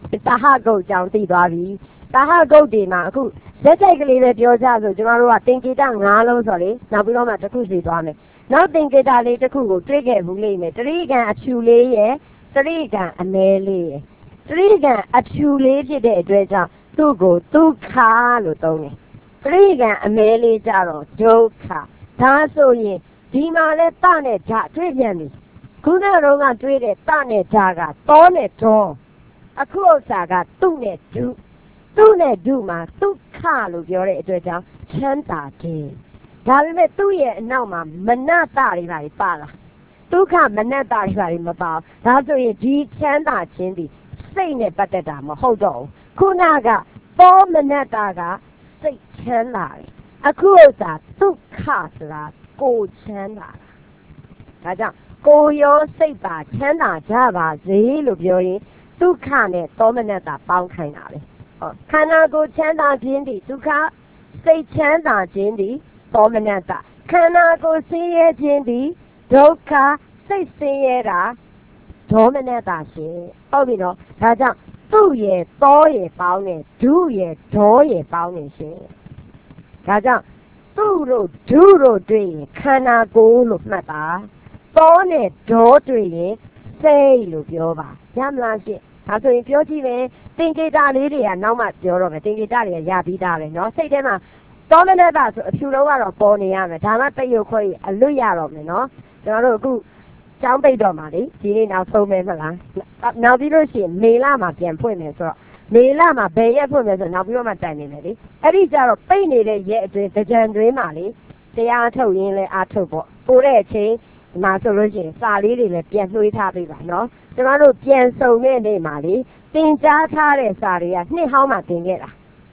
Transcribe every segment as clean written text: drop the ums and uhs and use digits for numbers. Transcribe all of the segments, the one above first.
တာဟဂုတ်ကြောင့်သိသွားပြီတာဟဂုတ်ဒီမှာအခုဇက်တိုက်ကလေးပဲပြောကြဆိုကျွန်တော်တို့ကသင်္ကေတ9လုံးဆိုလေနောက်ပြီးတော့မှတစ်ခုစီသွားမယ်နောက်သင်္ကေတလေးတစ်ခုကိုတွေးခဲ့ဘူးလိမ့်မယ်တရိကံအဖြူလေးရဲ့တရိကံအမဲလေးရဲ့တရိကံအဖြူလေးဖြစ်တဲ့အတွက်ကြောင့်သူ့ကိုဒုက္ခလို့သုံးတယ်တရိကံအမဲလေးကြတော့ဒုက္ခဒါဆိုရင်ဒီမှာလဲတနဲ့ဂျတွေးပြန်ပြီခုနကတော့ကတွေးတဲ့တနဲ့ဂျကတောနဲ့ဒေါအခုဥစ္စာကသူ့နဲ့ဒုမှာဒုက္ခလို့ပြောတဲ့အတွက်ကြောင့်ချမ်းသာခြင်းဒါပေမဲ့သူ့ရဲ့အနောက်မှာမနတ္တတွေပါလာဒုက္ခမနတ္တတွေမပါဘူးဒါဆိုရင်ဒီချမ်းသာခြင်းဒီစိတ်နဲ့ပတ်သက်တာမဟုတ်တော့ဘူးခုနကသောမနတ္တကစိတ်ချမ်းသာတယ်အခုဥစ္စာဒုက္ခဆိုတာကိုချမ်းသာတာဒါကြောင့်ကိုရောစိတ်ပါချမ်းသာကြပါစေလို့ပြောရင်ဒုက္ခနဲ့သောမနတ္တပေါင်းခိုင်းတာပဲခန္ဓာကိုယ်ချမ်းသာခြင်းဒီဒုက္ခစိတ်ချမ်းသာခြင်းဒီသောမနတ္တခန္ဓာကိုယ်ဆင်းရဲခြင်းဒီဒုက္ခစိတ်ဆင်းရဲတာဒေါမနတရှင်ဟုတ်ပြီနော်ဒါကြောင့်သူ့ရဲ့သောရဲ့ပေါင်းနဲ့ဒုရဲ့ဒေါရဲ့ပေါင်းနဲ့ရှင်ဒါကြောင့်သူ့တို့ဒုတို့တွေ့ရင်ခန္ဓာကိုယ်လို့မှတ်ပါသောနဲ့ဒေါတွေ့ရင်စိတ်လို့ပြောပါရမလားရှင်ဒါဆိုရင်ပြောကြည့်မယ်သင်္ကေတလေးတွေကနောက်မှပြောတော့မယ်သင်္ကေတတွေကရပြီးသားပဲနော်စိတ်ထဲမှာသောမနတ္တဆိုအဖြူလုံးကတော့ပေါ်နေရမယ်ဒါမှတရုတ်ခွဲအလွတ်ရတော့မယ်နော်ကျွန်တော်တို့အခုကျောင်းပိတ်တော့မှာလေဒီနေ့နောက်ဆုံးပဲမလားနောက်ပြီးလို့ရှိရင်မေလမှာပြန်ဖွင့်မယ်ဆိုတော့မေလမှာဘယ်ရက်ဖွင့်မယ်ဆိုနောက်ပြီးတော့မှတိုင်နေမယ်လေအဲ့ဒီကျတော့ပိတ်နေတဲ့ရက်အတွင်းကြံတွင်းမှာလေတရားထုတ်ရင်းလဲအားထုတ်ပေါ့ပို့တဲ့အချိန်ဒီမှာဆိုလို့ရှိရင်စာလေးတွေလည်းပြန်နှွှေးထားပေးပါနော်ကျမတို့ပြန်စုံတဲ့နေ့မှာလေတင်ကြားထားတဲ့စာတွေကနှစ်ဟောင်းမှတင်ခဲ့တာ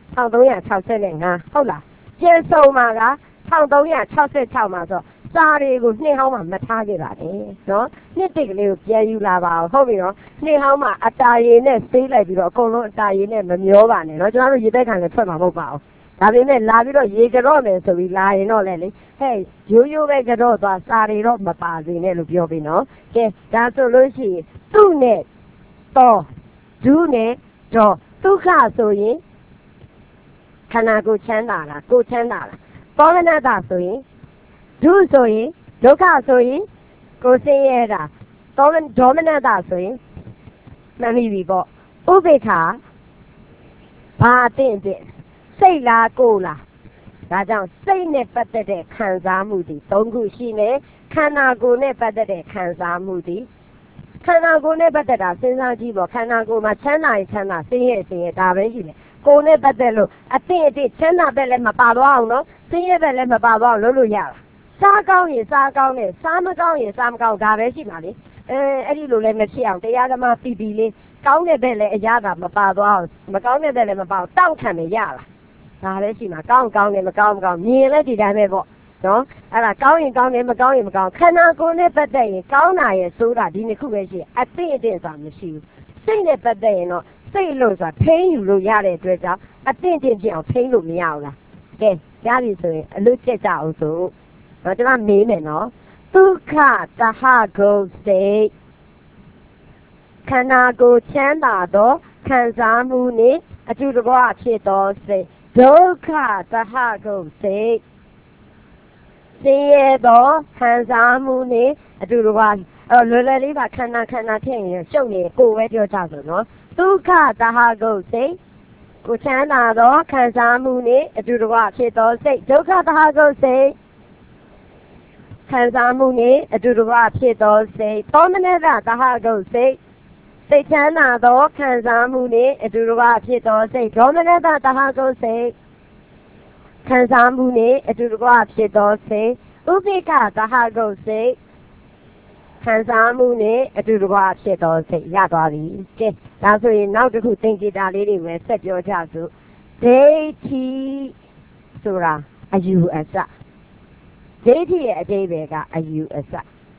1365ဟုတ်လားပြန်စုံမှာက1366မှာဆိုစာတွေကိုနှစ်ဟောင်းမှမထားခဲ့ပါနဲ့နော်နှစ်တိတ်ကလေးကိုပြန်ယူလာပါအောင်ဟုတ်ပြီနော်နှစ်ဟောင်းမှအတာရည်နဲ့ဆေးလိုက်ပြီးတော့အကုန်လုံးအတာရည်နဲ့မမျောပါနဲ့နော်ကျွန်တော်တို့ရေသက်ခံလည်းထွက်မှာမဟုတ်ပါဘူးဒါပေမဲ့လာပြီးတော့ရေကြော့မယ်ဆိုပြီးလာရင်တော့လေဟဲ့ရိုးပဲကြော့သွားစာတွေတော့မပါစေနဲ့လို့ပြောပြီးနော်ကဲဒါဆိုလို့ရှိရင်သူ့နဲ့တော့ဒုနဲ့တော့ဒုက္ခဆိုရင်ခန္ဓာကိုယ်ချမ်းသာလားကိုယ်ချမ်းသာလားသောမနတ္တဆိုရင်ဒုဆိုရင်ဒုက္ခဆိုရင်ကိုယ်ဆင်းရဲတာဒေါမနတ္တဆိုရင်မှန်ပြီပေါ့ဥပေက္ခဘာအသင့်စိတ်လားကိုယ်လားဒါကြောင့်စိတ်နဲ့ပတ်သက်တဲ့ခံစားမှုဒီ၃ခုရှိမယ်ခန္ဓာကိုယ်နဲ့ပတ်သက်တဲ့ခံစားမှုဒီခန္ဓာကိုယ်နဲ့ပတ်သက်တာစဉ်းစားကြည့်ပေါ့ခန္ဓာကိုယ်မှာချမ်းသာရင်ချမ်းသာဆင်းရဲဒါပဲရှိတယ်ကိုယ်နဲ့ပတ်သက်လို့အသင့်ချမ်းသာဘက်လည်းမပါသွားအောင်နော်ဆင်းရဲဘက်လည်းမပါသွားအောင်လုပ်လို့ရတာစားကောင်းရင်စားကောင်းတယ်စားမကောင်းရင်စားမကောင်းဒါပဲရှိမှာလေအဲ့ဒီလိုလည်းမဖြစ်အောင်တရားဓမ္မပီပီလေးကောင်းတဲ့ဘက်လည်းအရာကမပါသွားအောင်မကောင်းတဲ့ဘက်လည်းမပါအောင်တောင့်ခံနေရလားဒါလည်းရှိမှာကောင်းတယ်မကောင်းမြင်လဲဒီတိုင်းပဲပေါ့နော်အဲ့ဒါကောင်းရင်ကောင်းတယ်မကောင်းရင်မကောင်းခန္ဓာကိုယ်နဲ့ပတ်သက်ရင်ကောင်းတာရဲ့ဆိုးတာဒီနှစ်ခုပဲရှိအသင့်ဆိုတာမရှိဘူးစိတ်နဲ့ပတ်သက်ရင်တော့စိတ်လို့ဆိုတာထိန်းယူလို့ရတဲ့အတွက်ကြောင့်အသင့်ဖြစ်အောင်ထိန်းလို့မရဘူးလားကဲရပြီဆိုရင်အလွတ်ချက်ကြအောင်ဆိုတော့ကျွန်မမေးမယ်နော်ဒုက္ခတဟဂုတ်စိတ်ခန္ဓာကိုယ်ချမ်းသာသောခံစားမှုနှင့်အတူတကွဖြစ်သောစိတ်ဒုက္ခတဟဂုတ်စိတ်ဆင်းရဲသောခံစားမှုနှင့်အတူတကွလွယ်လေးပါခန္ဓာထည့်ရင်ရှုပ်နေကိုယ်ပဲပြောကြဆိုနော်ဒုက္ခတဟဂုတ်စိတ်ကိုချမ်းသာသောခံစားမှုနှင့်အတူတကွဖြစ်သောစိတ်ဒုက္ခတဟဂုတ်စိတ်ခံစားမှုနှင့်အတူတကွဖြစ်သောစိတ်သောမနတ္တတဟဂုတ်စိတ်စိတ်ချမ်းသာသောခံစားမှုနှင့်အတူတကွဖြစ်သောစိတ်ဒေါမနတ္တတဟဂုတ်စိတ်ခံစားမှုနှင့်အတူတကွဖြစ်သောစိတ်ဥပိ္ပခတဟဂုတ်စိတ်ခံစားမှုနဲ့အတူတကွဖြစ်သောစိတ်ရသွားပြီကဲဒါဆိုရင်နောက်တစ်ခုသင်္ကေတလေးတွေပဲဆက်ပြောကြစို့ဒိဋ္ဌိဆိုတာအယူအဆဒိဋ္ဌိရဲ့အဓိပ္ပာယ်ကအယူအဆ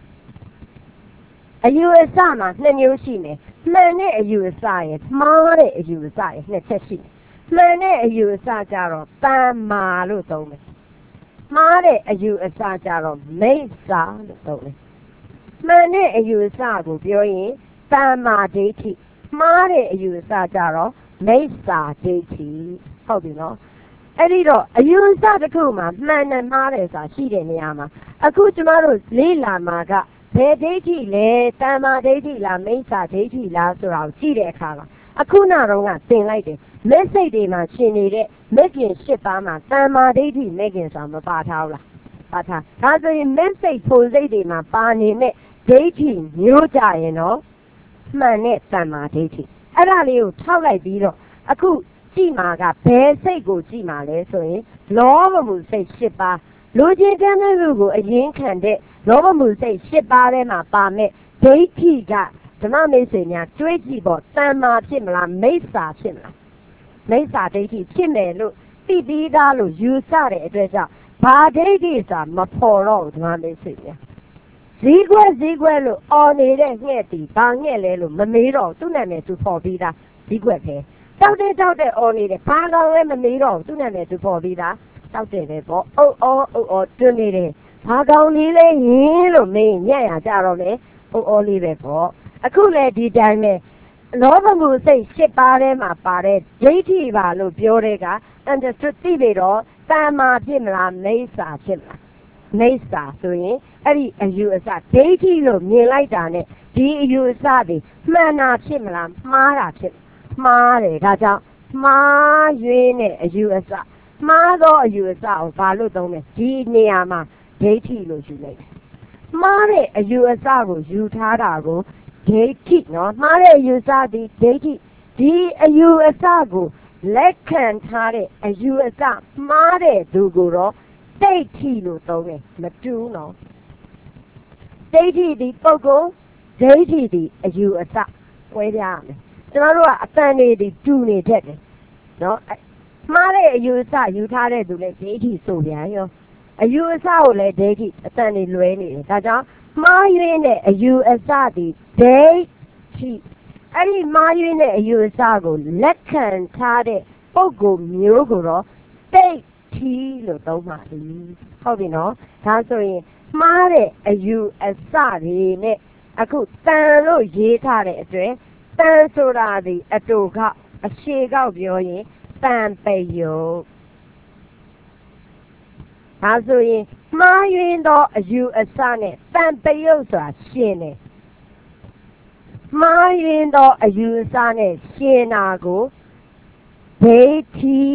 မှာနှစ်မျိုးရှိမယ်မှန်တဲ့အယူအဆရဲ့မှားတဲ့အယူအဆရဲ့နှစ်ချက်ရှိတယ်မှန်တဲ့အယူအဆကြတော့တမ္မာလို့သုံးတယ်မှားတဲ့အယူအဆကြတော့မိစ္ဆာလို့သုံးတယ်မှန်တဲ့အယူအဆကိုပြောရင်တမ္မာဒိဋ္ဌိမှားတဲ့အယူအဆကြတော့မိစ္ဆာဒိဋ္ဌိဟုတ်ပြီနော်အဲ့ဒီတော့အယူအဆတစ်ခုမှာမှန်တယ်မှားတယ်ဆိုတာရှိတဲ့နေရာမှာအခုကျမတို့လေ့လာမှာကဘယ်ဒိဋ္ဌိလဲတမ္မာဒိဋ္ဌိလားမိစ္ဆာဒိဋ္ဌိလားဆိုတာကိုကြည့်တဲ့အခါမှာအခုနတော့ကသင်လိုက်တယ်မဲ့စိတ်တွေမှာရှင်နေတဲ့မဲ့ခင်၈ပါးမှာတမ္မာဒိဋ္ဌိမဲ့ခင်ဆိုတာမပါထားဘူးလားပါထားဒါဆိုရင်မဲ့စိတ်ပုံစိတ်တွေမှာပါနေမဲ့ဒိဋ္ဌိမျိုးကြရင်တော့မှန်တဲ့တမ္မာဒိဋ္ဌိအဲ့ဒါလေးကိုထောက်လိုက်ပြီးတော့အခုကြည့်မှာကဘယ်စိတ်ကိုကြည့်မှာလဲဆိုရင်လောဘမှုစိတ်၈ပါးလူချင်းတမ်းတဲ့လူကိုအရင်ခံတဲ့လောဘမှုစိတ်၈ပါးထဲမှာပါမဲ့ဒိဋ္ဌိကဓမ္မမိတ်ဆွေများတွေးကြည့်ပေါ့တမ္မာဖြစ်မလားမိစ္ဆာဖြစ်မလားမိစ္ဆာဒိဋ္ဌိဖြစ်မယ်လို့သိပြီးသားလို့ယူဆတဲ့အတွက်ကြောင့်ဘာဒိဋ္ဌိဆိုတာမဖော်တော့ဓမ္မမိတ်ဆွေများဇီးကွက်လို့အော်နေတဲ့ငှက်တီဘာငှက်လဲလို့မမေးတော့သူ့နာမည်သူဖော်ပြီးသားဇီးကွက်ပဲတောက်တဲ့အော်နေတယ်ဘာကောင်လဲမမေးတော့သူ့နာမည်သူဖော်ပြီးသားတောက်တယ်ပဲပေါ့အုတ်အော်တွန်းနေတယ်ဘာကောင်လေးလဲဟင်းလို့မေးညံ့ရကြတော့လေအုတ်အော်လေးပဲပေါ့အခုလည်းဒီတိုင်းပဲလောဘမှုစိတ်၈ပါးထဲမှာပါတဲ့ဒိဋ္ဌိပါလို့ပြောတဲ့က understood သိပြီတော့တမ္မာဖြစ်မလားမိစ္ဆာဖြစ်မလားမိစ္ဆာဆိုရင်အဲ့ဒီအယူအဆဒိဋ္ဌိလို့မြင်လိုက်တာနဲ့ဒီအယူအဆတွေမှန်တာဖြစ်မလားမှားတာဖြစ်မှားတယ်ဒါကြောင့်မှားယွင်းတဲ့အယူအဆမှားသောအယူအဆကိုဘာလို့သုံးလဲဒီနေရာမှာဒိဋ္ဌိလို့ယူလိုက်တယ်မှားတဲ့အယူအဆကိုယူထားတာကိုဒိဋ္ဌိနော်မှားတဲ့အယူအဆဒီဒိဋ္ဌိဒီအယူအဆကိုလက်ခံထားတဲ့အယူအဆမှားတဲ့သူကိုတော့ဒိဋ္ဌိလို့သုံးတယ်မတူးနော်ဒိဋ္ဌိဒီပုဂ္ဂိုလ်ဒိဋ္ဌိဒီအယူအဆဝဲပြရမယ်ကျွန်တော်တို့ကအတန်တွေဒီတူနေတတ်တယ်နော်မှားတဲ့အယူအဆယူထားတဲ့သူလည်းဒိဋ္ဌိဆိုပြန်ရောအယူအဆကိုလည်းဒိဋ္ဌိအတန်တွေလွဲနေတယ်ဒါကြောင့်မှားယွင်းတဲ့အယူအဆဒီဒိဋ္ဌိအဲ့ဒီမှားယွင်းတဲ့အယူအဆကိုလက်ခံထားတဲ့ပုဂ္ဂိုလ်မျိုးကိုတော့ဒိဋ္ဌိလို့သုံးပါလိမ့်ဟုတ်ပြီနော်ဒါဆိုရင်မှားတဲ့အယူအဆတွေနဲ့အခုတန်လို့ရေးထားတဲ့အတွက်တန်ဆိုတာဒီအတူကအရှိကောက်ပြောရင်တန်ပယုတ်ဒါဆိုရင်မှားယွင်းသောအယူအဆနဲ့တန်ပယုတ်ဆိုတာရှင်းတယ်မှားယွင်းသောအယူအဆနဲ့ရှင်းတာကိုဒိဋ္ဌိ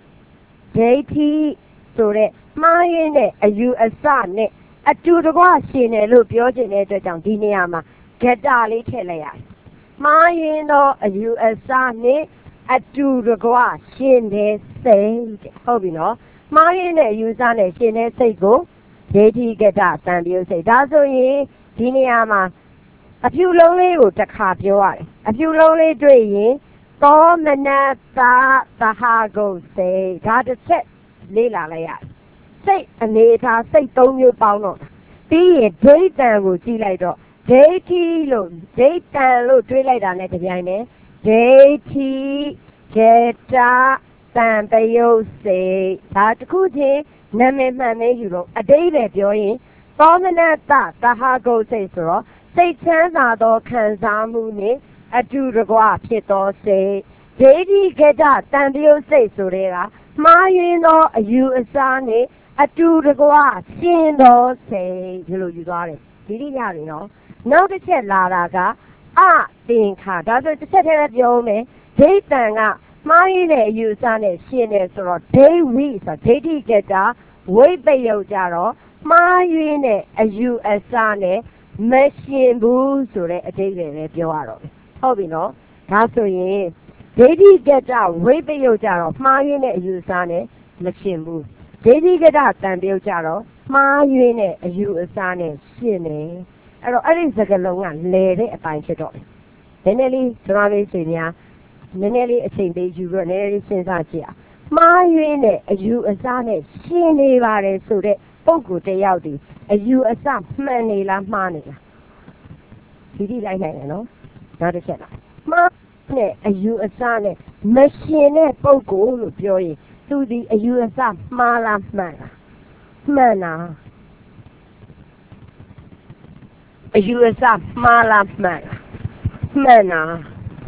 ဆိုတဲ့မှားယွင်းတဲ့အယူအဆနဲ့အတူတကွရှင်းတယ်လို့ပြောချင်တဲ့အတွက်ကြောင့်ဒီနေရာမှာဂတ္တလေးထည့်လိုက်ရတယ်မှားယွင်းသောအယူအဆနဲ့အတူတကွရှင်းတဲ့စိတ်ဟုတ်ပြီနော်မှားယွင်းတဲ့အယူအဆနဲ့ရှင်းတဲ့စိတ်ကိုဒိဋ္ဌိကတ္တတန်ပယုတ်စိတ်ဒါဆိုရင်ဒီနေရာမှာအဖြူလုံးလေးကိုတစ်ခါပြောရတယ်အဖြူလုံးလေးတွေ့ရင်သောမနတသဟာဂုတ်စိတ်ဒါတစ်ချက်လေ့လာလိုက်ရတယ်စိတ်အနေထားစိတ်၃မျိုးပေါင်းတော့ပြီးရင်ဒိဋ္ဌံကိုကြည့်လိုက်တော့ဒိဋ္ဌိလို့ဒိဋ္ဌံလို့တွေးလိုက်တာနဲ့တပြိုင်တည်းဒိဋ္ဌိကတ္တတန်ပယုတ်စိတ်ဒါတစ်ခုချင်းနာမည်မှန်နေယူတော့အတိတ်ပဲပြောရင်သောမနတသဟာဂုတ်စိတ်ဆိုတော့စိတ်ချမ်းသာသောခံစားမှုနဲ့အတူတကွဖြစ်သောစိတ်ဒိဋ္ဌိကတ္တတန်ပယုတ်စိတ်ဆိုတဲ့ကမှားယွင်းသောအယူအဆနဲ့အတူတကွရှင်းသောစိတ်ဒီလိုယူသွားတယ်ဒီလိရတယ်နော်နောက်တစ်ချက်လာတာကအသင်္ခါဒါဆိုတစ်ချက်တည်းပဲပြောမယ်ဒိဋ္ဌံကမှားယွင်းတဲ့အယူအဆနဲ့ရှင်းတယ်ဆိုတော့ဒိဋ္ဌိဆိုဒိဋ္ဌိကတ္တဝိပယုတ်ကြတော့မှားယွင်းတဲ့အယူအဆနဲ့မရှင်းဘူးဆိုတဲ့အဓိပ္ပာယ်ပဲပြောရတော့ဟုတ်ပြီနော်ဒါဆိုရင်ဒိဋ္ဌိကတ္တဝိပယုတ်ကြတော့မှားယွင်းတဲ့အယူအဆနဲ့မရှင်းဘူးဒိဋ္ဌိကတ္တတန်ပယုတ်ကြတော့မှားယွင်းတဲ့အယူအဆနဲ့ရှင်းတယ်အဲ့တော့အဲ့ဒီစကားလုံးကလဲတဲ့အပိုင်းဖြစ်တော့တယ်နည်းနည်းလေးဓမ္မလေးရှင်များနည်းနည်းလေးအချိန်ပေးယူပြီးတော့နည်းနည်းလေးစဉ်းစားကြည့်အောင်မှားယွင်းတဲ့အယူအဆနဲ့ရှင်းနေပါတယ်ဆိုတဲ့ပုဂ္ဂိုလ်တစ်ယောက်ဒီအယူအဆမှန်နေလားမှားနေလားဒီလိုက်နိုင်တယ်နော်နောက်တစ်ချက်လားမှားတဲ့အယူအဆနဲ့မရှင်းတဲ့ပုဂ္ဂိုလ်လို့ပြောရင်သူဒီအယူအဆမှားလားမှန်လားမှန်လားအယူအဆမှားလားမှန်လားမှန်လား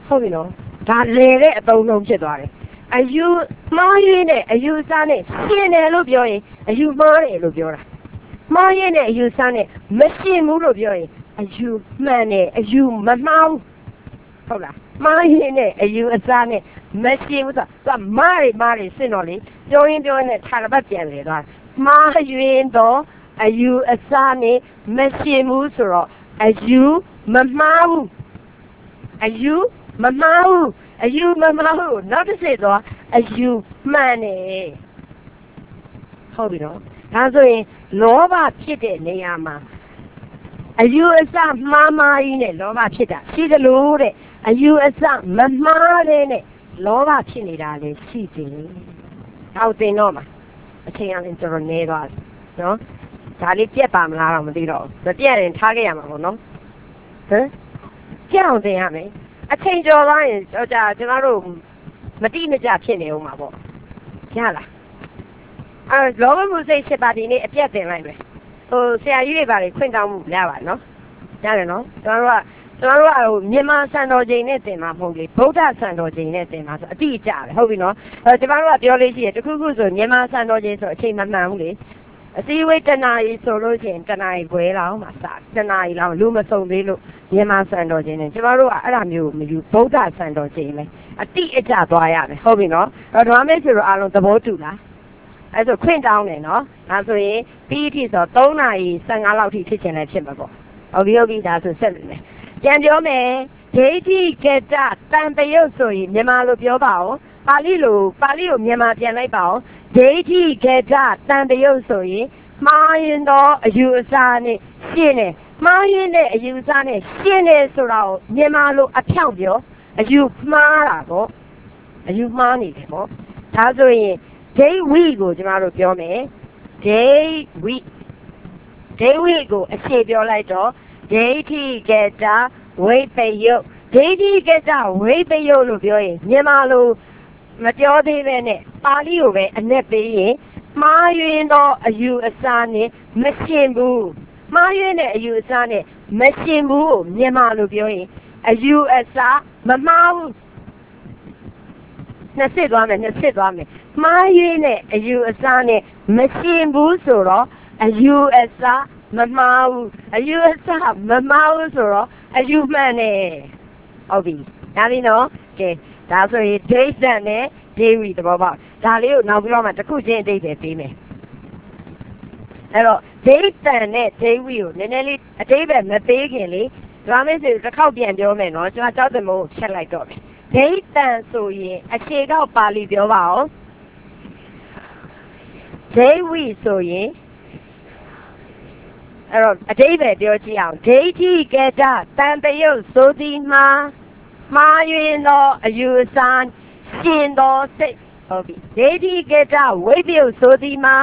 ဟုတ်ပြီနော်ဒါလေတဲ့အသုံးလုံးဖြစ်သွားတယ်အယူမှားရင်းနဲ့အယူစားနဲ့ရှင်းတယ်လို့ပြောရင်အယူမှားတယ်လို့ပြောတာမှားရင်းနဲ့အယူစားနဲ့မရှင်းဘူးလို့ပြောရင်အယူမှန်တယ်အယူမမှားဘူးဟုတ်လားမှားရင်းနဲ့အယူအစားနဲ့မရှင်းဘူးဆိုတော့မားရီစစ်တော့လေပြောရင်းနဲ့ခြာတစ်ပတ်ပြန်လေသွားမှားရင်းတော့အယူအစားနဲ့မရှင်းဘူးဆိုတော့အယူမမှားဘူးအယူမမှားဘူးအယူမမှားဘူးနောက်တစ်စိတ်တော့အယူမှန်တယ်ဟုတ်ပြီနော်ဒါဆိုရင်လောဘဖြစ်တဲ့နေရာမှာအယူအဆမှားကြီးနဲ့လောဘဖြစ်တာရှိသလိုတဲ့အယူအဆမမှားတဲ့နဲ့လောဘဖြစ်နေတာလည်းရှိတယ်။ဟောတင်တော့မှာအချိန်အရင်တော်တော်နေသွားတယ်နော်။ဒါလေးပြက်ပါမလားတော့မသိတော့ဘူး။မပြက်ရင်ထားခဲ့ရမှာပေါ့နော်။ဟမ်ကြောက်တင်ရမယ်။အချိန်ကျော်သွားရင်ကျွန်တော်တို့မတိမကျဖြစ်နေဦးမှာပေါ့။ရလား။လောဘမှုစိတ်7ပါးဒီနေ့အပြက်တင်လိုက်မယ်။ဆရာကြီးတွေပါလေခွင့်တောင်းမှုရပါနော်။ရတယ်နော်။ကျွန်တော်တို့ကမြန်မာစံတော်ချိန်နဲ့တင်မှာမဟုတ်လေဗုဒ္ဓစံတော်ချိန်နဲ့တင်မှာဆိုအတိအကျပဲဟုတ်ပြီနော်ကျွန်တော်တို့ကပြောလို့ရှိရင်တခုခုဆိုမြန်မာစံတော်ချိန်ဆိုအချိန်မမှန်ဘူးလေအစည်းအဝေးတနာရီဆိုလို့ရှိရင်တနာရီခွဲလောက်မှစတနာရီလောက်လူမစုံသေးလို့မြန်မာစံတော်ချိန်နဲ့ကျွန်တော်တို့ကအဲ့ဒါမျိုးမယူဗုဒ္ဓစံတော်ချိန်ပဲအတိအကျသွားရမယ်ဟုတ်ပြီနော်ဓမ္မမေဆိုတော့အားလုံးသဘောတူလားအဲ့ဆိုခွင့်တောင်းတယ်နော်ဒါဆိုရင်ပြီးအထိဆို3နာရီ15လောက်ထိဖြစ်ချင်လည်းဖြစ်မှာပေါ့ဟုတ်ပြီဒါဆိုဆက်ပြီမယ်ပြန်ပြောမယ်ဒိဋ္ဌိကတတံပယုတ်ဆိုရင်မြန်မာလိုပြောပါဦးပါဠိကိုမြန်မာပြန်လိုက်ပါဦးဒိဋ္ဌိကတတံပယုတ်ဆိုရင်မှားရင်တော့အယူအဆနဲ့ရှင်းတယ်မှားရင်တဲ့အယူအဆနဲ့ရှင်းတယ်ဆိုတာကိုမြန်မာလိုအဖြောင့်ပြောအယူမှားတာပေါ့အယူမှားနေတယ်ပေါ့ဒါဆိုရင်ဒိဋ္ဌိကိုကျမတို့ပြောမယ်ဒိဋ္ဌိကိုအခြေပြောလိုက်တော့ဒိဋ္ဌိကတဝိပယုတ်ဒိဋ္ဌိကတဝိပယုတ်လို့ပြောရင်မြန်မာလိုမပြောသေးပဲနဲ့ပါဠိကိုပဲအနဲ့ပေးရင်မှားယွင်းသောအယူအဆနဲ့မရှင်းဘူးမှားယွင်းတဲ့အယူအဆနဲ့မရှင်းဘူးကိုမြန်မာလိုပြောရင်အယူအဆမမှားဘူးနှစ်စစ်သွားမယ်မှားယွင်းတဲ့အယူအဆနဲ့မရှင်းဘူးဆိုတော့အယူအဆမမှားဘူးအယူအဆမမှားဘူးဆိုတော့အယူမှန်တယ်ဟုတ်ပြီဒါလေးနော်ကဲဒါဆိုရင်ဒိဋ္ဌံနဲ့ဒေဝီသဘောပေါက်ဒါလေးကိုနောက်ပြီးတော့မှတစ်ခုချင်းအတိတ်ပဲပေးမယ်အဲ့တော့ဒိဋ္ဌံနဲ့ဒေဝီကိုနည်းနည်းလေးအတိတ်ပဲမပေးခင်လေဒါမေးဆိုတစ်ခေါက်ပြန်ပြောမယ်နော်ကျွန်တော်ကြောက်တယ်မို့ဖြတ်လိုက်တော့မယ်ဒိဋ္ဌံဆိုရင်အခြေကောက်ပါဠိပြောပါဦးဒေဝီဆိုရင်အဲ့တော့အတိတ်ပဲပြောကြည့်အောင်ဒိဋ္ဌိကတတံပယုတ်ဆိုသည်မှားယွင်းသောအယူအဆရှင်းသောစိတ်ဟုတ်ပြီဒိဋ္ဌိကတဝိပယုတ်ဆိုသည်မှာ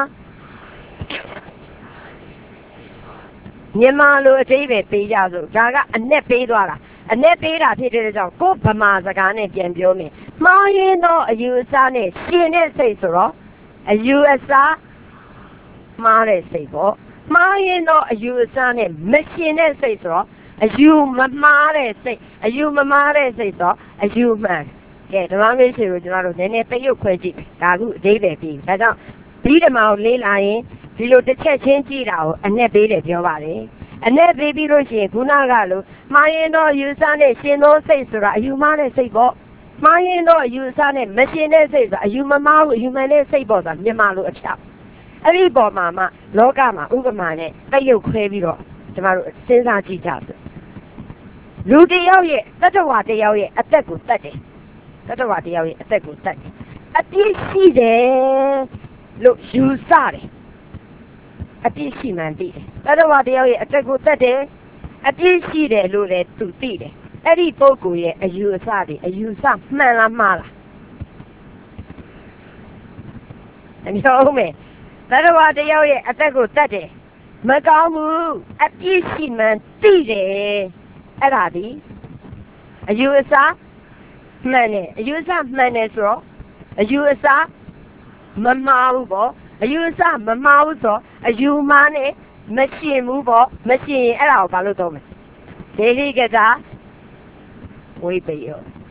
မြန်မာလိုအတိတ်ပဲပေးကြစို့ဒါကအနဲ့ပေးသွားတာအနဲ့ပေးတာဖြစ်တဲ့ကြောင့်ကိုယ်ဗမာစကားနဲ့ပြန်ပြောမယ်မှားယွင်းသောအယူအဆနဲ့ရှင်းတဲ့စိတ်ဆိုတော့အယူအဆမှားတဲ့စိတ်ပေါ့မှားရင်တော့အယူအဆနဲ့မရှင်းတဲ့စိတ်ဆိုတော့အယူမမှားတဲ့စိတ်အယူမမှားတဲ့စိတ်ဆိုတော့အယူမှန်ကဲဓမ္မမေရှိကိုကျွန်တော်တို့နည်းနည်းတရုပ်ခွဲကြည့်ဒါခုအသေးပဲပြီးဒါကြောင့်ဒီဓမ္မကိုလေးလာရင်ဒီလိုတစ်ချက်ချင်းကြည့်တာကိုအနဲ့ပေးတယ်ပြောပါတယ်အနဲ့ပေးပြီးလို့ရှိရင်ခုနကလိုမှားရင်တော့အယူအဆနဲ့ရှင်းသောစိတ်ဆိုတာအယူမှားတဲ့စိတ်ပေါ့မှားရင်တော့အယူအဆနဲ့မရှင်းတဲ့စိတ်ဆိုတာအယူမမှားဘူးအယူမှန်တဲ့စိတ်ပေါ့ဆိုတာမြန်မာလိုအဖြောက်အဲ့ဒီပေါ်မှာမှလောကမှာဥပမာနဲ့တရုပ်ခွဲပြီးတော့ကျမတို့စဉ်းစားကြည့်ကြစို့လူတယောက်ရဲ့တတ္တဝါတယောက်ရဲ့အသက်ကိုတတ်တယ်တတ္တဝါတယောက်ရဲ့အသက်ကိုတတ်တယ်အပြစ်ရှိတယ်လို့ယူဆတယ်အပြစ်ရှိမှန်သိတယ်တတ္တဝါတယောက်ရဲ့အသက်ကိုတတ်တယ်အပြစ်ရှိတယ်လို့လည်းသူသိတယ်အဲ့ဒီပုဂ္ဂိုလ်ရဲ့အယူအဆတွေအယူဆမှန်လားမှားလားအမြဲအောင်မယ်တတ္တဝါတယောက်ရဲ့အသက်ကိုတတ်တယ်မကောင်းဘူးအပြစ်ရှိမှန်သိတယ်အဲ့ဒါဒီအယူအဆမှန်တယ်အယူအဆမှန်တယ်ဆိုတော့အယူအဆမမှားဘူးပေါ့အယူအဆမမှားဘူးဆိုတော့အယူမှားနဲ့မရှင်းဘူးပေါ့မရှင်းရင်အဲ့ဒါကိုဘာလို့သုံးမလဲဒိဋ္ဌိကတဝိပယုတ်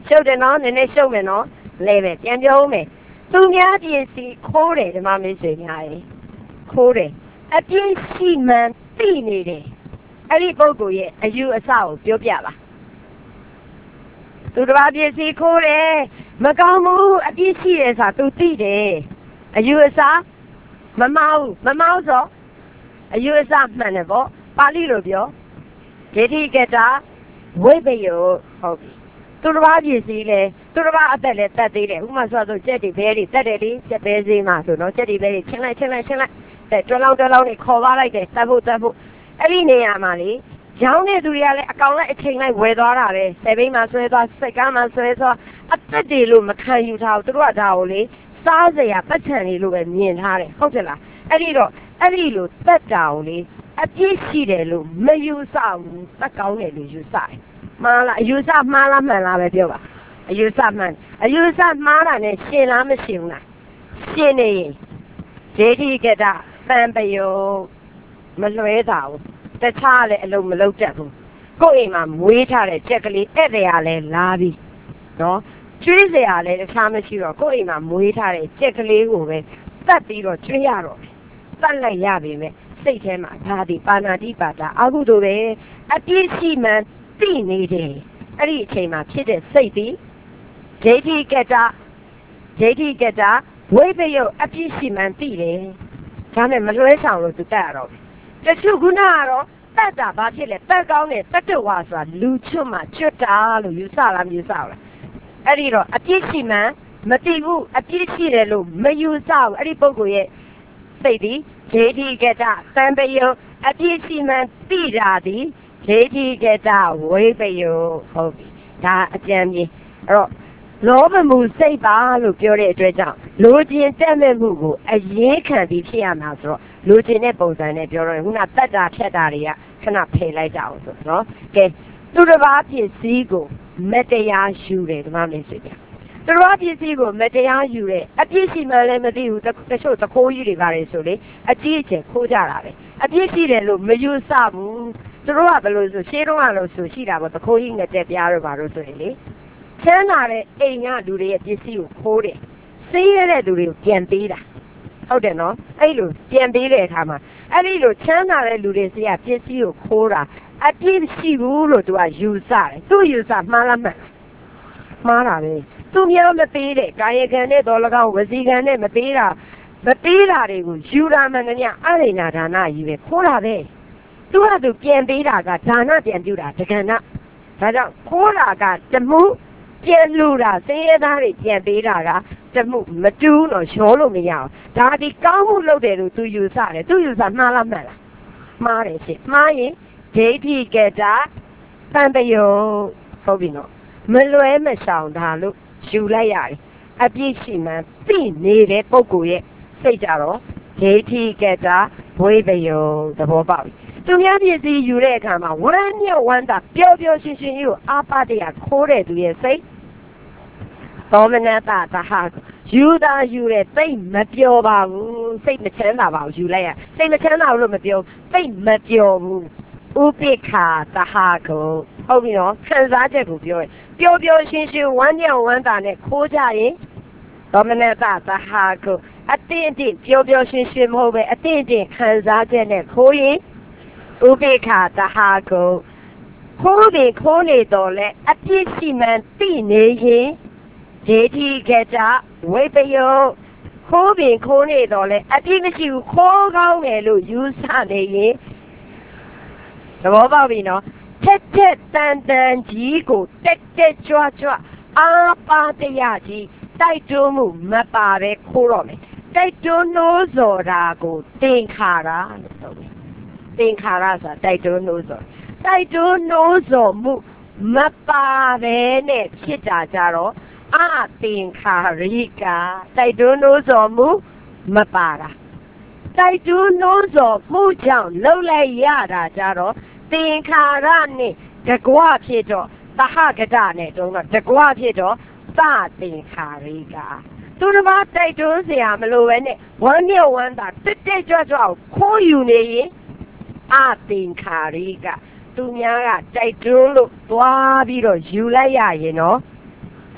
ရှုပ်တယ်နော်နည်းနည်းရှုပ်မယ်နော်လဲပဲပြန်ပြောဦးမယ်သူများပစ္စည်းခိုးတယ်ဓမ္မမင်းဆွေများရေခိုးတယ်အပြည့်ရှိမှန်သိနေတယ်အဲ့ဒီပုဂ္ဂိုလ်ရဲ့အယူအဆကိုပြောပြပါသူတစ်ပါးပစ္စည်းခိုးတယ်မကောင်းဘူးအပြည့်ရှိတယ်ဆိုတာသူသိတယ်အယူအဆမမောင်းဆိုအယူအဆမှန်တယ်ပေါ့ပါဠိလိုပြောဒိဋ္ဌိကတာဝိပယုဟုတ်ပြီသူတစ်ပါးပစ္စည်းလေသူတစ်ပါးအသက်လည်းတတ်သေးတယ်ဥပမာဆိုတော့ကြက်တွေဘဲတွေတတ်တယ်လေကြက်ဘဲစည်းမှာဆိုတော့ကြက်တွေဘဲတွေချင်းလိုက်တဲ့တွဲလောင်းတွေခေါ်သွားလိုက်တယ်တတ်ဖို့အဲ့ဒီနေရာမှာလေရောင်းတဲ့သူတွေကလည်းအကောင်လိုက်အချိန်လိုက်ဝယ်သွားတာပဲဆယ်ဘိန်းမှာဆွဲသွားစိတ်ကားမှာဆွဲသွားအသက်တွေလို့မခံယူထားဘူးသူတို့ကဒါကိုလေစားစရာပတ်ချံတွေလို့ပဲမြင်ထားတယ်ဟုတ်တယ်လားအဲ့ဒီလိုသက်တာကိုလေအပြည့်ရှိတယ်လို့မယူဆဘူးသက်ကောင်းတယ်လို့ယူဆတယ်မှားလားအယူဆမှားလားမှန်လားပဲပြောပါအယူဆမှန်မှားတာနဲ့ရှင်လားမရှင်ဘူးလားရှင်နေရင်ဒိဋ္ဌိကတသံပယုမလွဲတာဘူးတခြားလည်းအလုံးမလုံးတတ်ဘူးကိုယ့်အိမ်မှာမွေးထားတဲ့ကြက်ကလေးဧည့်သည်ကလည်းလာပြီနော်ကျွေးစရာလည်းတခြားမရှိတော့ကိုယ့်အိမ်မှာမွေးထားတဲ့ကြက်ကလေးကိုပဲတတ်ပြီးတော့ကျွေးရတော့တတ်လိုက်ရပြီမဲ့စိတ်ထဲမှာဒါဒီပါဏာတိပါဒအာဟုတို့ပဲအပြည့်ရှိမှန်သိနေတယ်အဲ့ဒီအချိန်မှာဖြစ်တဲ့စိတ်ပြီးဒိဋ္ဌိကတဝိပယုအပြည့်ရှိမှန်သိတယ်ဒါနဲ့မလွဲဆောင်လို့သူတတ်ရတော့တချို့ခုနကတော့တတ်တာဘာဖြစ်လဲတတ်ကောင်းတယ်တတ်တော်ဝါဆိုတာလူချွတ်မှချွတ်တာလို့ယူဆလားမယူဆဘူးလားအဲ့ဒီတော့အပြည့်ရှိမှန်မသိဘူးအပြည့်ရှိတယ်လို့မယူဆဘူးအဲ့ဒီပုဂ္ဂိုလ်ရဲ့စိတ်ဒီဒိဋ္ဌိကတသံပယုအပြည့်ရှိမှန်သိတာဒီဒိဋ္ဌိကတဝိပယုဟုတ်ပြီဒါအကျဉ်းကြီးအဲ့တော့လောဘမှုစိတ်ပါလို့ပြောတဲ့အတွက်ကြောင့်လိုချင်တက်မဲ့မှုကိုအရေးခံပြီးဖြစ်ရမှာဆိုတော့လိုချင်တဲ့ပုံစံနဲ့ပြောတော့ခုနတတ်တာဖြတ်တာတွေကခဏဖယ်လိုက်ကြအောင်ဆိုနော်ကဲသူတစ်ပါးပစ္စည်းကိုမတရားယူတယ်ဒီမှာမင်းဆွေပြသူတစ်ပါးပစ္စည်းကိုမတရားယူတယ်အပြစ်ရှိမှလည်းမသိဘူးတချို့သခိုးကြီးတွေပါတယ်ဆိုလေအကြီးအကျယ်ခိုးကြတာပဲအပြစ်ရှိတယ်လို့မယူဆဘူးသူတို့ကဘယ်လိုဆိုရှင်းတော့လို့ဆိုရှိတာပေါ့သခိုးကြီးငတဲ့ပြားတော့ပါလို့ဆိုရင်လေချမ်းသာတဲ့အိမ်ကလူတွေရဲ့ပစ္စည်းကိုခိုးတယ်စေးရတဲ့လူတွေကိုပြန်ပေးတာဟုတ်တယ်နော်အဲ့လိုပြန်ပေးတဲ့အခါမှာအဲ့ဒီလိုချမ်းသာတဲ့လူတွေစီကပစ္စည်းကိုခိုးတာအပြည့်ရှိဘူးလို့သူကယူဆတယ်သူယူဆမှားလားမှားတာပဲသူများမပေးတဲ့ကာယကံနဲ့တော်လကောင်ဝစီကံနဲ့မပေးတာတွေကိုယူတာမှန်တယ်ညအရိဏဒါနကြီးပဲခိုးတာပဲသူကသူပြန်ပေးတာကဒါနပြန်ပြုတာဒကဏဒါကြောင့်ခိုးတာကတမှုပြန်လူတာစင်းရဲသားတွေပြန်ပေးတာကတမှုမတူးတော့ရောလို့မရအောင်ဒါဒီကောင်းမှုလုပ်တယ်လို့သူယူဆတယ်သူယူဆမှားလားမှန်လားမှားတယ်ရှင်မှားရင်ဒိဋ္ဌိကတာသံပယုဟုတ်ပြီနော်မလွဲမရှောင်တာလို့ယူလိုက်ရတယ်အပြည့်ရှိမှန်သိနေတဲ့ပုဂ္ဂိုလ်ရဲ့စိတ်ကြတော့ဒိဋ္ဌိကတာဝိပယုသဘောပေါက်ပြီသူများပစ္စည်းယူတဲ့အခါမှာဝမ်းမြောက်ဝမ်းသာပျော်ပျော်ရွှင်ရွှင်ကြီးကိုအာပတရခိုးတဲ့သူရဲ့စိတ်သောမနတသဟာယူတာယူတဲ့စိတ်မပျော်ပါဘူးစိတ်မချမ်းသာပါဘူးယူလိုက်ရစိတ်မချမ်းသာဘူးလို့မပြောစိတ်မပျော်ဘူးဥပိ္ပခာသဟာကိုဟုတ်ပြီနော်ခံစားချက်ကိုပြောရင်ပျော်ပျော်ရွှင်ရွှင်ဝမ်းမြောက်ဝမ်းသာနဲ့ခိုးကြရင်သောမနတသဟာကိုအတင်းအတင်းပျော်ပျော်ရွှင်ရွှင်မဟုတ်ပဲအတင်းအတင်းခံစားချက်နဲ့ခိုးရင်ဥပိ္ပခာသဟာကိုခိုးပြီးခိုးနေတော့လဲအပြစ်ရှိမှန်သိနေရင်ဒိဋ္ဌိကတာဝိပယုခိုးပြီးခိုးနေတော့လဲအပြစ်မရှိဘူးခိုးကောင်းတယ်လို့ယူဆနေရင်သဘောပေါက်ပြီနော်ထက်ထက်တန်တန်ကြီးကိုတက်တက်ကြွကြွအာပါတရကြီးတိုက်တွန်းမှုမပါပဲခိုးတော့မယ်တိုက်တွန်းနှိုးဆော်တာကိုသင်္ခါရလို့ဆိုတယ်သင်္ခါရဆိုတာတိုက်တွန်းနှိုးဆော်မှုမပါပဲနဲ့ဖြစ်တာကြတော့အသင်္ခါရိကတိုက်တွန်းနှိုးဆော်မှုမပါတာတိုက်တွန်းနှိုးဆော်မှုကြောင့်လှုပ်လိုက်ရတာကြတော့သင်္ခါရနဲ့တကွဖြစ်တော့သဟကတနဲ့တုံးတော့တကွဖြစ်တော့သသင်္ခါရိကသူတို့ကတိုက်တွန်းเสียမလို့ပဲနဲ့ဝမ်းမြောက်ဝမ်းသာတက်တက်ကြွကြွခိုးယူနေရင်အသင်္ခါရိကသူများကတိုက်တွန်းလို့သွားပြီးတော့ယူလိုက်ရရင်နော်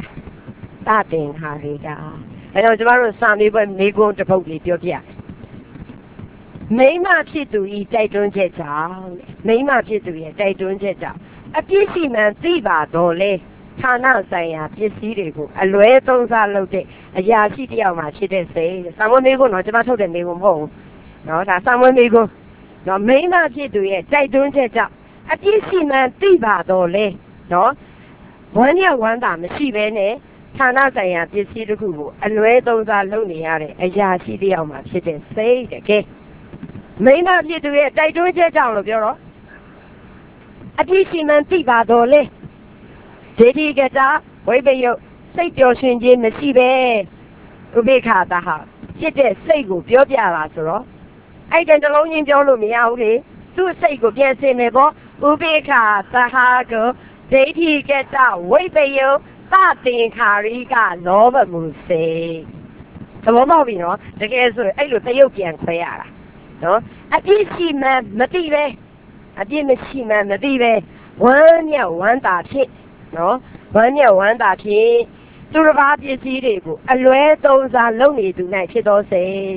大定下嚟㗎。係啊，ကျမတို့စာမေးပွဲမိကွန်းတစ်ပုဒ်လေးပြောပြတယ်။မိမဖြစ်သူဤတိုက်တွန်းချက်ကြောင့်မိမဖြစ်သူရဲ့တိုက်တွန်းချက်ကြောင့်အပြစ်ရှိမှန်သိပါတော့လေဌာနဆိုင်ရာပစ္စည်းတွေကိုအလွဲသုံးစားလုပ်တဲ့အရာရှိတယောက်မှဖြစ်တဲ့စိတ်။စာမွေးမိကွန်းတော့ကျမထုတ်တဲ့မိကွန်းမဟုတ်ဘူး။နော်ဒါစာမွေးမိကွန်းနော်မိမဖြစ်သူရဲ့တိုက်တွန်းချက်ကြောင့်အပြစ်ရှိမှန်သိပါတော့လေနော်ဝမ်းရဝမ်းသာမရှိဘဲနဲ့ဌာနဆိုင်ရာပစ္စည်းတစ်ခုကိုအလွဲသုံးစားလုပ်နေရတဲ့အရာရှိတယောက်မှဖြစ်တဲ့စိတ်တဲ့ကဲမိမဖြစ်သူရဲ့တိုက်တွန်းချက်ကြောင့်လို့ပြောတော့အပြစ်ရှိမှန်သိပါတော့လေဒေတိကတာဝိပယုတ်စိတ်ပျော်ရွှင်ခြင်းမရှိပဲဥပိ္ပခာတဟာဖြစ်တဲ့စိတ်ကိုပြောပြတာဆိုတော့အဲ့တဲ့နှလုံးချင်းပြောလို့မရဘူးလေသူ့စိတ်ကိုပြန်ဆင်မယ်ပေါ့ဥပိ္ပခာတဟာကိုဒိဋ္ဌိကတဝိပယုတ်သတင်္ခါရိကလောဘမှုစိတ်သဘောပေါက်ပြီနော်တကယ်ဆိုအဲ့လိုတရုပ်ပြန်ခွဲရတာနော်အပြစ်ရှိမှမသိပဲအပြစ်မရှိမှမသိပဲဝမ်းမြောက်ဝမ်းသာဖြစ်နော်ဝမ်းမြောက်ဝမ်းသာဖြစ်သူတစ်ပါးပစ္စည်းတွေကိုအလွဲသုံးစားလုပ်နေသူ၌ဖြစ်သောစိတ်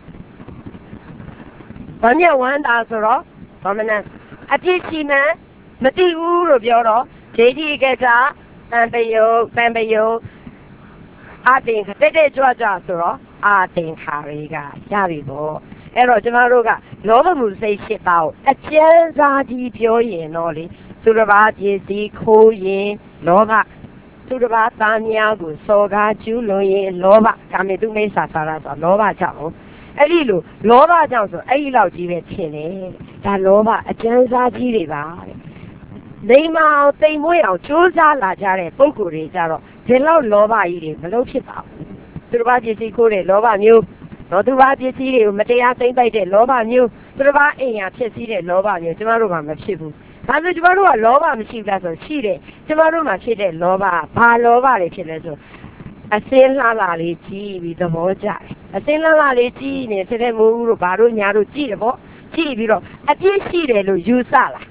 ဝမ်းမြောက်ဝမ်းသာဆိုတော့ဘာမနာအပြစ်ရှိမှမသိဘူးလို့ပြောတော့ဒိဋ္ဌိကတာတန်ပယုတ်အာတင်ခတဲ့ကြွကြဆိုတော့အာတင်ခါရီကရပြီပေါ့အဲ့တော့ကျမတို့ကလောဘမှုစိတ်ရှိပါကိုအကျဉ်းစားကြီးပြောရင်တော့လေသူတစ်ပါးပစ္စည်းခိုးရင်လောဘသူတစ်ပါးသားများကိုစော်ကားကျူးလွန်ရင်လောဘကာမေတုမိစ္ဆာသာရဆိုလောဘကြောင့်အဲ့ဒီလိုလောဘကြောင့်ဆိုအဲ့ဒီလောက်ကြီးပဲဖြစ်နေဒါလောဘအကျဉ်းစားကြီးတွေပါတဲ့လိမ္မာအောင်တိမ်မွေးအောင်ကြိုးစားလာကြတဲ့ပုံကိုယ်တွေကြတော့ဒီလောက်လောဘကြီးတွေမလို့ဖြစ်ပါဘူးသူတစ်ပါးပစ္စည်းခိုးတဲ့လောဘမျိုးတော့သူတစ်ပါးပစ္စည်းတွေကိုမတရားသိမ်းပိုက်တဲ့လောဘမျိုးသူတစ်ပါးအိမ်ယာဖြစ်စည်းတဲ့လောဘမျိုးကျမတို့ကမဖြစ်ဘူးဒါဆိုကျမတို့ကလောဘမရှိဘူးလားဆိုရှိတယ်ကျမတို့မှာဖြစ်တဲ့လောဘဘာလောဘတွေဖြစ်လဲဆိုအစင်းလှလာလေးကြီးပြီးသဘောကျတယ်အစင်းလှလာလေးကြီးနေစတဲ့မိုးတို့ဘာတို့ညာတို့ကြည့်တယ်ပေါ့ကြည့်ပြီးတော့အပြစ်ရှိတယ်လို့ယူဆလား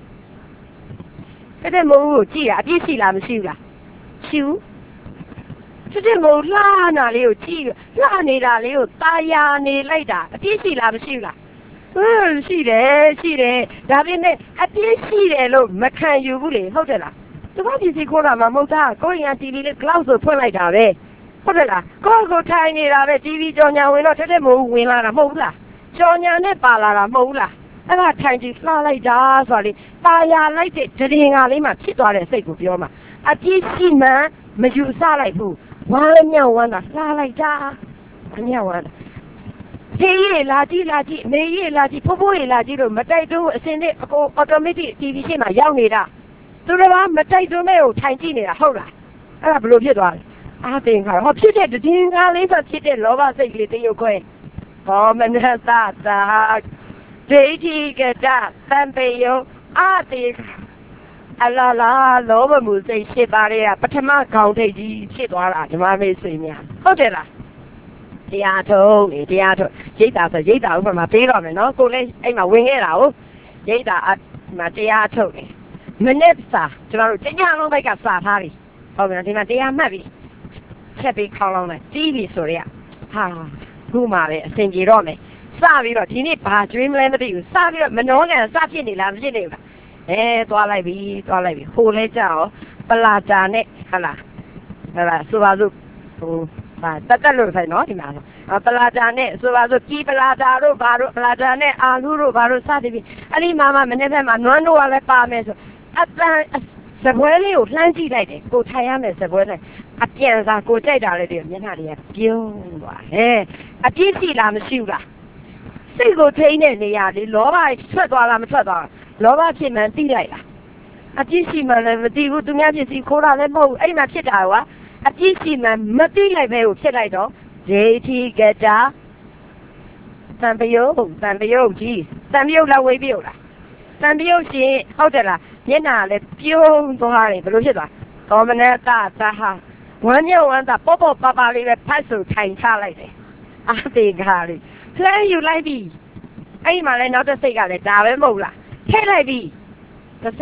တဲ့မိုးကိုကြည့်တာအပြစ်ရှိလားမရှိဘူးလားရှိဘူးတဲ့မိုးလှနာလေးကိုကြည့်လှနေတာလေးကိုตาယာနေလိုက်တာအပြစ်ရှိလားမရှိဘူးလားရှိတယ်ဒါပေမဲ့အပြစ်ရှိတယ်လို့မခံယူဘူးလေဟုတ်တယ်လားသူကပစ္စည်းခိုးတာမှမဟုတ်တာကိုရင်က TV လေး cloud ဆိုဖွင့်လိုက်တာပဲဟုတ်တယ်လားကိုထိုင်နေတာပဲ TV ကြော်ညာဝင်တော့တဲ့မိုးဝင်လာတာမဟုတ်ဘူးလားကြော်ညာနဲ့ပါလာတာမဟုတ်ဘူးလားအဲ့ဒါထိုင်ကြည့်လှလိုက်တာဆိုတာလေตาယာလိုက်တဲ့ဒရင်ကလေးမှဖြစ်သွားတဲ့စိတ်ကိုပြောမှာအပြစ်ရှိမှမယူဆလိုက်ဘူးဝမ်းမြောက်ဝမ်းသာလှလိုက်တာအမြောက်ဝမ်းသာဖေးရလာကြည့်မေးရလာကြည့်ဖိုးဖိုးရလာကြည့်လို့မတိုက်တွန်းအစင်းနဲ့အကို automatic TV ရှင်းမှာရောက်နေတာသူတို့ကမတိုက်တွန်းမဲ့ကိုထိုင်ကြည့်နေတာဟုတ်လားအဲ့ဒါဘယ်လိုဖြစ်သွားလဲအာတင်ခါဟောဖြစ်တဲ့ဒင်းကားလေးဆိုဖြစ်တဲ့လောဘစိတ်ကလေးတရုပ်ခွဲဟောမနတသာဒိဋ္ဌိကတသံပေယအာတိအလားလားလောဘမှုစိတ်ဖြစ်ပါလေပထမခေါင်းထိပ်ကြီးဖြစ်သွားတာဓမ္မမေဆွေများဟုတ်တယ်လားတရားထုံးရိတ်တာဆိုရိတ်တာဥပမာပေးတော့မယ်နော်ကိုလည်းအဲ့မှာဝင်ခဲ့တာဟုတ်ရိတ်တာမှာတရားထုံးမနေ့စာကျမတို့တရားလုံးဘက်ကစာထားပြီဟုတ်ပြီနော်ဒီမှာတရားမှတ်ပြီချက်ပြီးခေါင်းလုံးလိုက်တီးပြီဆိုတော့ဟာခုမှပဲအဆင်ပြေတော့မယ်စပြီးတော့ဒီနေ့ဘာ dream လဲမသိဘူးစပြီးတော့မနှောကန်စဖြစ်နေလားမဖြစ်နေဘူးလားသွားလိုက်ပြီဟိုလဲကြအောင်ပလာတာနဲ့ဟလာဆိုပါစို့ဟိုတက်လို့ဆိုင်နော်ဒီမှာပလာတာနဲ့ဆိုပါစို့ကြီးပလာတာတို့ဘာတို့ပလာတာနဲ့အာလူတို့ဘာတို့စသည်ဖြင့်အဲ့ဒီမှာမနေ့ကမှနွမ်းတို့ကလည်းပါမယ်ဆိုအတန်စပွဲလေးကိုလှမ်းကြည့်လိုက်တယ်ကိုထိုင်ရမယ်စပွဲလေးအပြန်စားကိုကြိုက်တာလေးတွေမျက်နှာတွေကပြုံးသွားအပြည့်ရှိလားမရှိဘူးလားစိတ်ကိုထိန်းတဲ့နေရာလေးလောဘထွက်သွားလားမထွက်သွားလောဘဖြစ်မှန်းသိလိုက်လားအပြည့်ရှိမှလည်းမသိဘူးသူများပစ္စည်းခိုးတာလည်းမဟုတ်ဘူးအဲ့မှာဖြစ်တာကအပြည့်ရှိမှမသိလိုက်ပဲကိုဖြစ်လိုက်တော့ဒိဋ္ဌိကတာသံပယုတ်ကြီးသံပယုတ်လားဝိပယုတ်လားသံပယုတ်ရှင်ဟုတ်တယ်လားမျက်နှာလည်းပြုံးသွားတယ်ဘယ်လိုဖြစ်သွားသောမနတသဟဝမ်းမြောက်ဝမ်းသာပေါ့ပါလေးပဲဖတ်ဆိုထိုင်ချလိုက်တယ်အာတေခါလေးလှမ်းယူလိုက်ပြီအဲ့ဒီမှာလည်းနောက်တစ်စိတ်ကလည်းဒါပဲမဟုတ်လားထည့်လိုက်ပြီတစ်စိတ်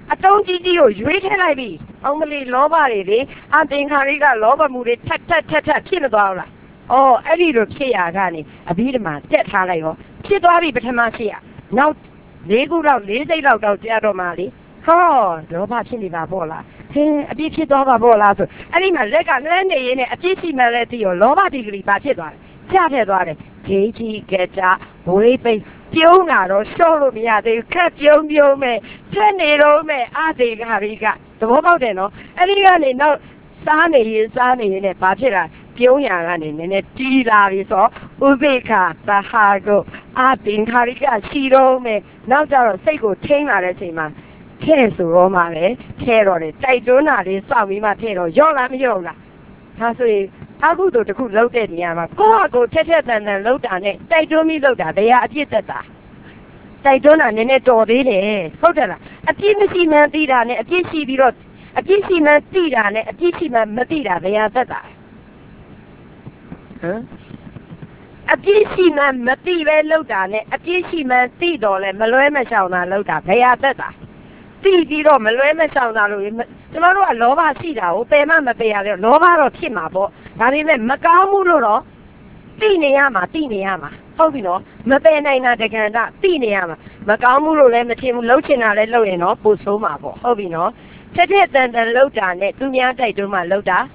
အတုံးကြီးကိုရွေးထည့်လိုက်ပြီအောင်မလီလောဘတွေလေအသင်္ခါရိကလောဘမှုတွေထက်ဖြစ်မသွားဘူးလားအော်အဲ့ဒီလိုဖြစ်ရကနေအဘိဓမ္မာတက်ထားလိုက်ရောဖြစ်သွားပြီပထမရှိရနောက်၄ခုလောက်၄စိတ်လောက်တော့ကြာတော့မှလေဟောလောဘဖြစ်နေပါပေါ့လားဟင်းအပြစ်ဖြစ်သွားပါပေါ့လားဆိုအဲ့ဒီမှာလက်ကလဲနေရင်းနဲ့အပြစ်ရှိမှလည်းသိရောလောဘဒီဂရီပါဖြစ်သွားတယ်ကြထည့်သွားတယ်ဂေးကြီးကကြဝေးပိတ်ပြုံးလာတော့ရှော့လို့မရသေးဘူးခက်ပြုံးမဲ့ဆက်နေတော့မဲ့အသေးခါရီကသဘောပေါက်တယ်နော်အဲ့ဒီကနေနောက်စားနေရင်နဲ့ဘာဖြစ်လာပြုံးရကနေနည်းနည်းတီးလာပြီဆိုဥပိ္ပခာသဟာကိုအသင်္ခါရိကရှိတော့မဲ့နောက်ကျတော့စိတ်ကိုထိန်းလာတဲ့အချိန်မှာထဲဆိုတော့မှပဲထဲတော့တယ်တိုက်တွန်းတာလေးစောက်ပြီးမှထဲတော့ရော့လားမရော့လားဒါဆိုရင်အခုတို့တခုလုံးတဲ့နေရာမှာကိုယ့်ဟာကိုယ်ထက်တန်လုံးတာနဲ့တိုက်တွန်းပြီးလုံးတာတရားအပြစ်သက်တာတိုက်တွန်းတာနည်းနည်းတော်သေးတယ်ဟုတ်တယ်လားအပြစ်မရှိမှန်းသိတာနဲ့အပြစ်ရှိပြီးတော့အပြစ်ရှိမှန်းသိတာနဲ့အပြစ်ရှိမှန်းမသိတာတရားသက်တာဟမ်အပြစ်ရှိမှန်းမသိပဲလုံးတာနဲ့အပြစ်ရှိမှန်းသိတော့လဲမလွဲမရှောင်တာလုံးတာတရားသက်တာသိပြီးတော့မလွဲမရှောင်တာလို့ကျွန်တော်တို့ကလောဘရှိတာကိုပယ်မှမပယ်ရလေလောဘတော့ဖြစ်မှာပေါ့ဒါပေမဲ့မကောင်းမှုလို့တော့သိနေရမှာဟုတ်ပြီနော်မပယ်နိုင်တာတကံတာသိနေရမှာမကောင်းမှုလို့လည်းမထင်ဘူးလှုပ်ချင်တာလည်းလှုပ်ရင်တော့ပိုဆိုးမှာပေါ့ဟုတ်ပြီနော်ထက်တန်လှုပ်တာနဲ့သူများတိုက်တွန်းမှလှုပ်တာ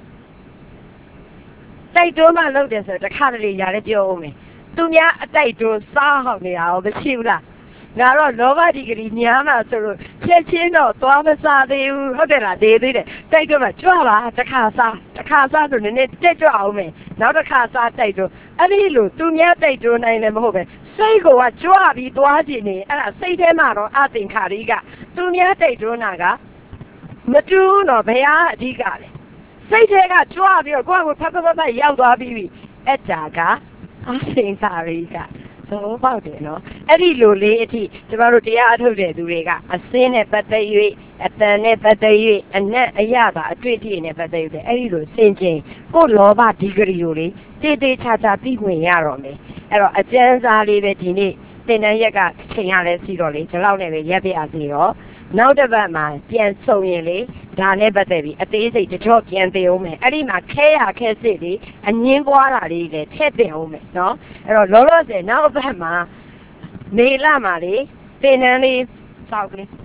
တိုက်တွန်းမှလှုပ်တယ်ဆိုတော့တစ်ခါတလေຢာလည်းပြောအောင်မယ်သူများအတိုက်တွန်းစားဟောက်နေတာရောမရှိဘူးလားငါတော့လောဘဒီဂရီများမှာဆိုလို့ချက်ချင်းတော့သွားမစားသေးဘူးဟုတ်တယ်လားသေးတယ်တိုက်တော့မှကြွပါတစ်ခါစားဆိုနည်းနည်းတက်ကြွအောင်မယ်နောက်တစ်ခါစားတိုက်တော့အဲ့ဒီလိုသူများတိုက်တွန်းနိုင်လည်းမဟုတ်ပဲစိတ်ကကြွပြီးသွားခြင်းနေအဲ့ဒါစိတ်ထဲမှာတော့အသင်္ခါရိကသူများတိုက်တွန်းတာကမတူးတော့ဘယ်ဟာအဓိကလဲစိတ်ထဲကကြွပြီးတော့ကိုယ့်ကိုဖတ်ရောက်သွားပြီးအဲ့ဒါကအသင်္ခါရိကသဘောပေါက်တယ်နော်အဲ့ဒီလိုလေးအထိကျမတို့တရားအထုတ်တဲ့သူတွေကအစင်းနဲ့ပတ်သက်၍အတန်နဲ့ပတ်သက်၍အနက်အရသာအတွေ့အထိနဲ့ပတ်သက်၍အဲ့ဒီလိုစင်ကြင်ကိုလောဘဒီဂရီကိုလေတေးချာပြီးဝင်ရတော့မယ်အဲ့တော့အကျဉ်းစားလေးပဲဒီနေ့သင်တန်းရက်ကချိန်ရလဲစီတော့လေဒီလောက်နဲ့ပဲရက်ပြရစီတော့နောက်တစ်ပတ်မှာပြန်ဆုံရင်လေဒါနဲ့ပတ်သက်ပြီးအသေးစိတ်တချို့ပြန်သိအောင်မယ်အဲ့ဒီမှာခဲစစ်လေးအငင်းပွားတာလေးလည်းထည့်သိအောင်မယ်နော်အဲ့တော့လောလောဆယ်နောက်တစ်ပတ်မှာမေလမှာလေသင်တန်းလေးစောက်ကလေး